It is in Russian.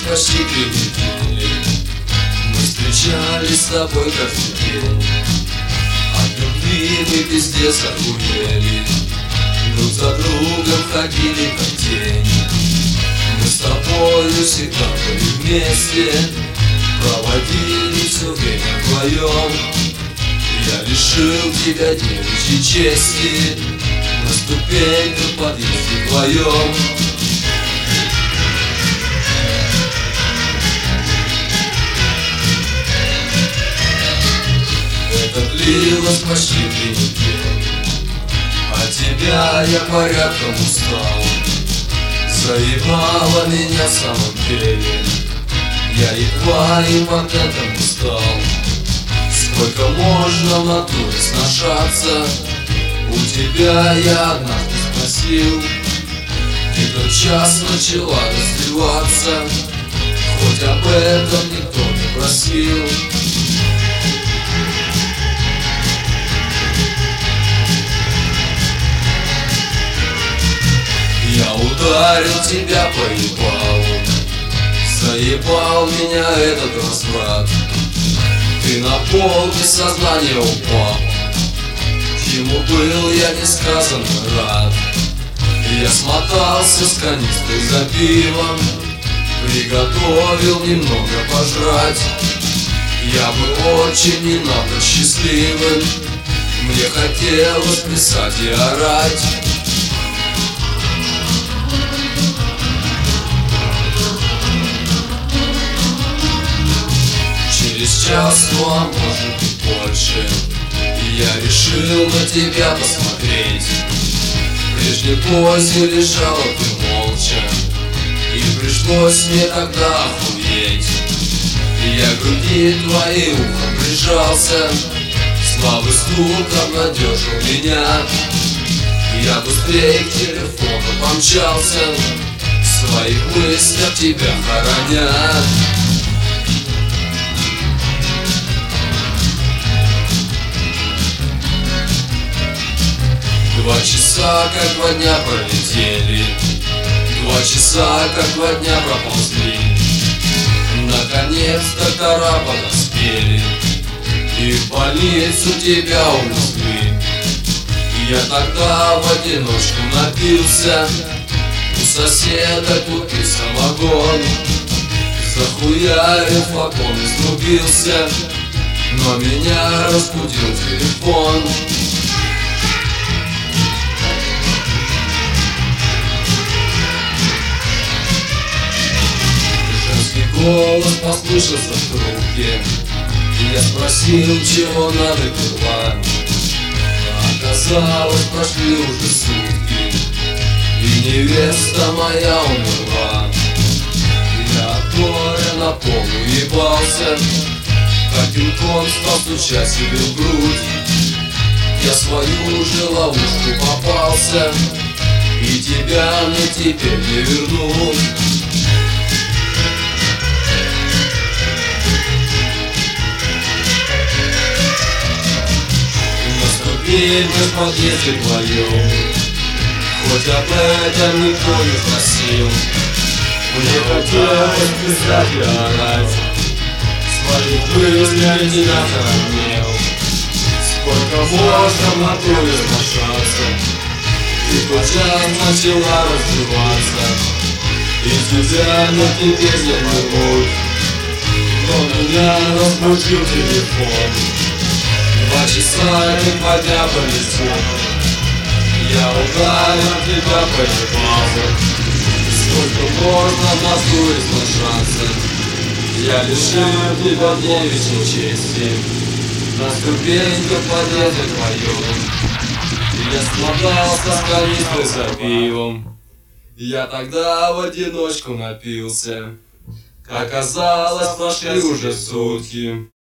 почти 3 недели. Мы встречались с тобой каждый день. От любви мы пиздец охуели. Друг за другом ходили как тени. Мы с тобою всегда были вместе, проводили все время вдвоем. Я лишил тебя девичьей чести на ступеньку в подъезде вдвоем. Это длилось почти 3 недели. От тебя я порядком устал. Заебала меня в самом деле. Я едва импотентом не стал. Сколько можно в натуре сношаться? У тебя я однажды спросил. И тот час начала раздеваться, хоть об этом никто не просил. Я ударил тебя по ебалу. Заебал меня этот разврат. Ты на пол без сознания упал. Чему был я несказанно рад. Я смотался с канистрой за пивом, приготовил немного пожрать. Я был очень немного счастливым. Мне хотелось плясать и орать. Через час, ну а может и больше, я решил на тебя посмотреть. В прежней позе лежала ты молча, и пришлось мне тогда охуеть. Я к груди твоей ухом прижался, слабый стук обнадежил меня. Я быстрее к телефону помчался, в своих мыслях тебя хороня. 2 часа, как 2 дня пролетели. 2 часа, как 2 дня проползли. Наконец доктора подоспели, и в больницу тебя увезли. Я тогда в одиночку напился, у соседа купил самогон. Захуярил флакон и срубился, но меня разбудил телефон. Голос послышался в трубке, и я спросил, чего надо пила. Оказалось, прошли уже сутки, и невеста моя умерла. Я от горя на пол уебался, как Кинг-Конг стал стучать себе в грудь. Я свою же ловушку попался, и тебя мне теперь не вернуть. Мы в подъезде вдвоем, хоть об этом никто не просил. Мне хотелось плясать и орать, своих мыслей я тебя заронил. Сколько можно в натуре сношаться? Ты подчас начала раздеваться, и тебя мне теперь не вернуть. Но меня разбудил телефон. 2 часа, как 2 дня пролетели. Я ударил тебя по ебалу. Сколько можно в натуре сношаться? Я лишил тебя девичьей чести на ступеньках в подъезде твоем. Я смотался с канистрой за пивом. Я тогда в одиночку напился. Оказалось, прошли уже сутки.